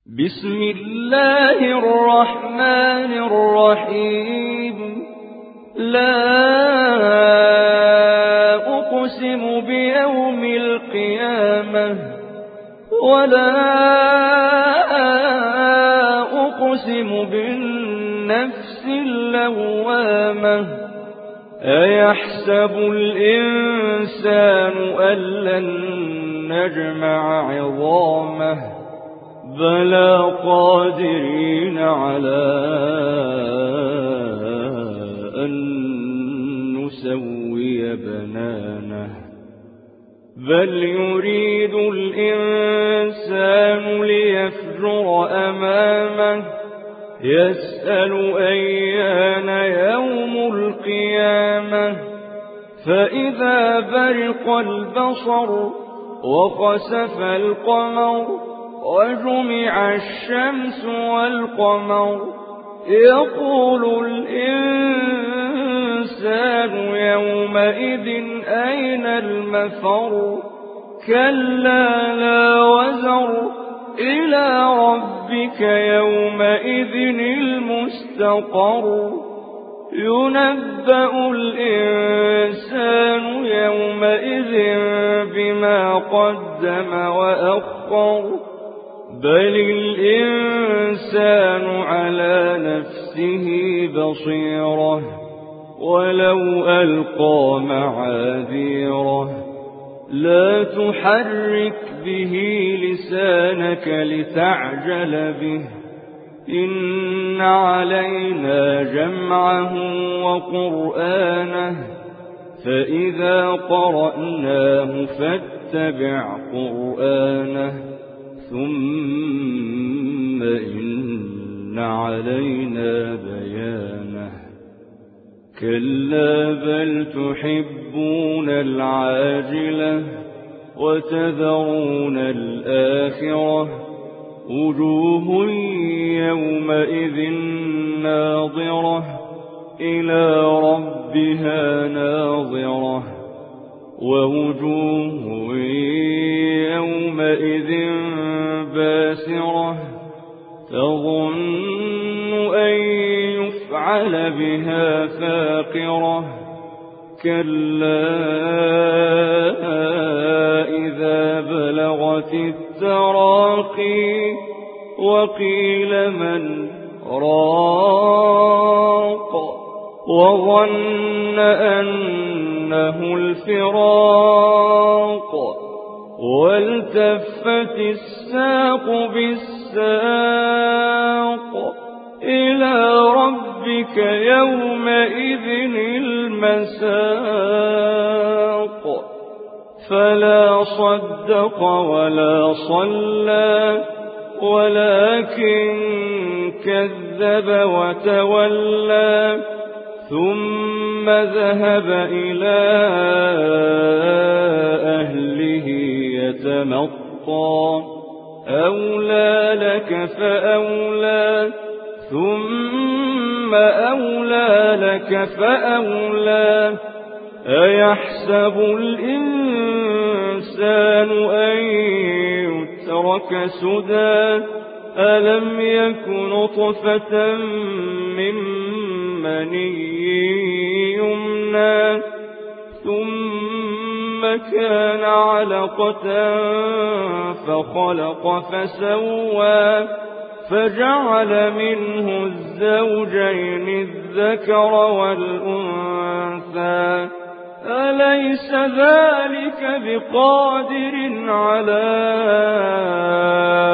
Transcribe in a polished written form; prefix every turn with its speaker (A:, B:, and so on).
A: بسم الله الرحمن الرحيم. لا أقسم بيوم القيامة ولا أقسم بالنفس اللوامة. أيحسب الإنسان أن لن نجمع عظامه بلى قادرين على أن نسوي بنانه. بل يريد الإنسان ليفجر أمامه يسأل أيان يوم القيامة. فإذا برق البصر وخسف القمر وجمع الشمس والقمر يقول الإنسان يومئذ أين المفر. كلا لا وزر إلى ربك يومئذ المستقر. ينبأ الإنسان يومئذ بما قدم وأخر. بل الإنسان على نفسه بصيرة ولو ألقى معاذيره. لا تحرك به لسانك لتعجل به. إن علينا جمعه وقرآنه فإذا قرأناه فاتبع قرآنه ثم إن علينا بيانه. كلا بل تحبون العاجلة وتذرون الآخرة. وجوه يومئذ ناظرة إلى ربها ناظرة. ووجوه يومئذ باسرة تظن أن يفعل بها فاقرة. كلا إذا بلغت التراقي وقيل من راق وظن أنه الفراق والتفت الساق بالساق إلى ربك يومئذ المساق. فلا صدق ولا صلى ولكن كذب وتولى ثم ذهب إلى أهله يتمطى. أولى لك فأولى ثم أولى لك فأولى. أيحسب الإنسان أن يترك سدى. ألم يك نطفة من مني يمنى ثم كان علقة فخلق فسوى فجعل منه الزوجين الذكر والأنثى. أليس ذلك بقادر على